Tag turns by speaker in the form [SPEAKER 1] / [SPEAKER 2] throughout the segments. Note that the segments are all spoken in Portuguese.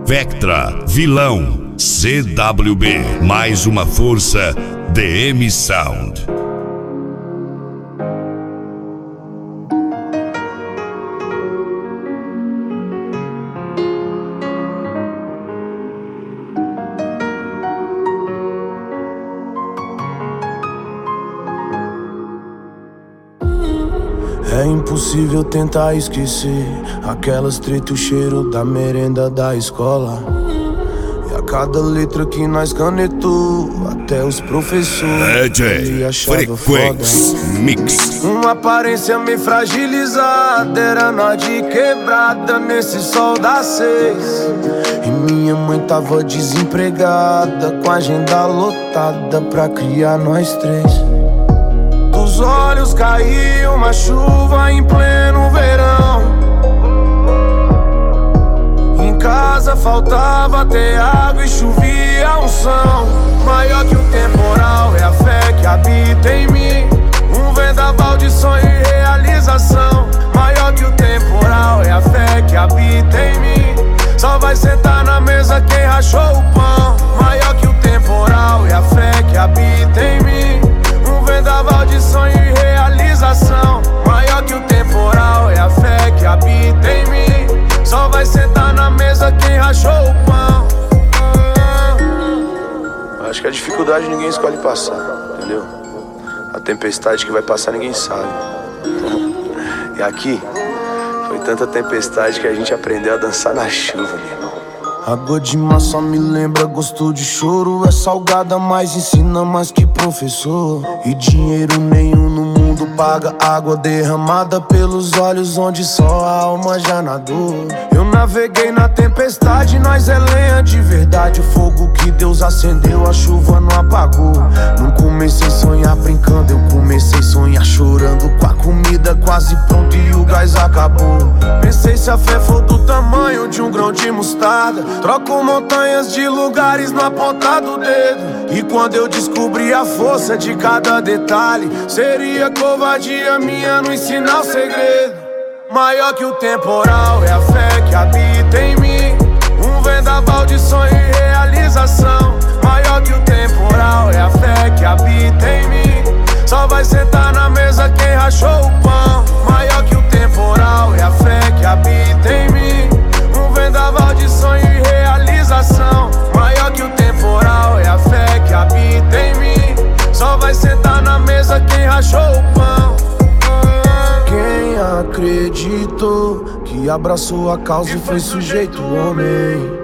[SPEAKER 1] Vectra, Vilão, CWB, mais uma força, DM Sound.
[SPEAKER 2] É impossível tentar esquecer aquelas treta, o cheiro da merenda da escola. E a cada letra que nós canetou, até os professores
[SPEAKER 1] DJ Frequency Mix.
[SPEAKER 2] Uma aparência meio fragilizada, era nós de quebrada nesse sol das 6. E minha mãe tava desempregada, com a agenda lotada pra criar nós 3. Dos olhos caiu uma chuva em pleno verão. Em casa faltava até água e chovia unção. Maior que o temporal é a fé que habita em mim. Um vendaval de sonho e realização. Maior que o temporal é a fé que habita em mim. Só vai sentar na mesa quem rachou o pão. Maior que o temporal é a fé que habita em mim. Um vendaval de sonho e realização. Maior que o temporal é a fé que habita em mim. Só vai sentar na mesa quem rachou o pão. Acho que a dificuldade ninguém escolhe passar, entendeu? A tempestade que vai passar ninguém sabe. E aqui foi tanta tempestade que a gente aprendeu a dançar na chuva, meu irmão. Água de mar só me lembra gosto de choro. É salgada, mas ensina mais que professor. E dinheiro nenhum no mundo paga água derramada pelos olhos onde só a alma já nadou. Eu naveguei na tempestade, nós é lenha de verdade. O fogo que Deus acendeu, a chuva não apagou. Não comecei a sonhar brincando, eu comecei a sonhar chorando. Com a comida quase pronta e o gás acabou. Pensei se a fé for do tamanho de um grão de mostarda, troco montanhas de lugares na ponta do dedo. E quando eu descobri a força de cada detalhe, seria covardia minha não ensinar o segredo. Maior que o temporal é a fé que habita em mim. Um vendaval de sonho e realização. Maior que o temporal é a fé que habita em mim. Só vai sentar na mesa quem rachou o pão. Maior que o temporal é a fé que habita em mim. Um vendaval de sonho e realização. Maior que o temporal é a fé que habita em mim. Só vai sentar na mesa quem rachou o pão. Quem acreditou, que abraçou a causa e foi sujeito homem,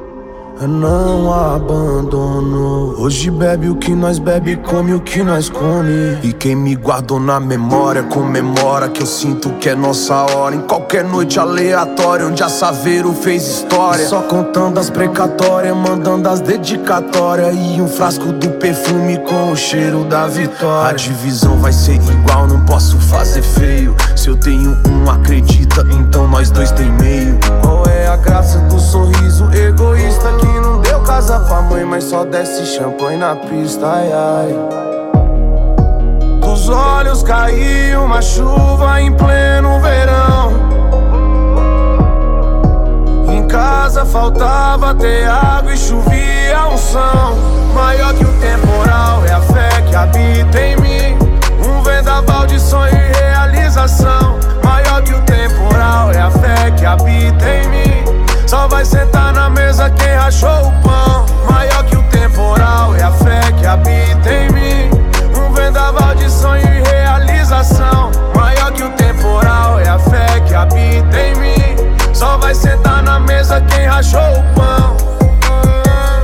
[SPEAKER 2] não abandonou. Hoje bebe o que nós bebe, come o que nós come. E quem me guardou na memória comemora que eu sinto que é nossa hora. Em qualquer noite aleatória onde a Saveiro fez história. Só contando as precatórias, mandando as dedicatórias. E um frasco do perfume com o cheiro da vitória. A divisão vai ser igual, não posso fazer feio. Se eu tenho um, acredita, então nós dois tem meio. Qual é a graça do sorriso egoísta que não deu casa pra mãe, mas só desce champanhe na pista, ai ai. Dos olhos caiu uma chuva em pleno verão.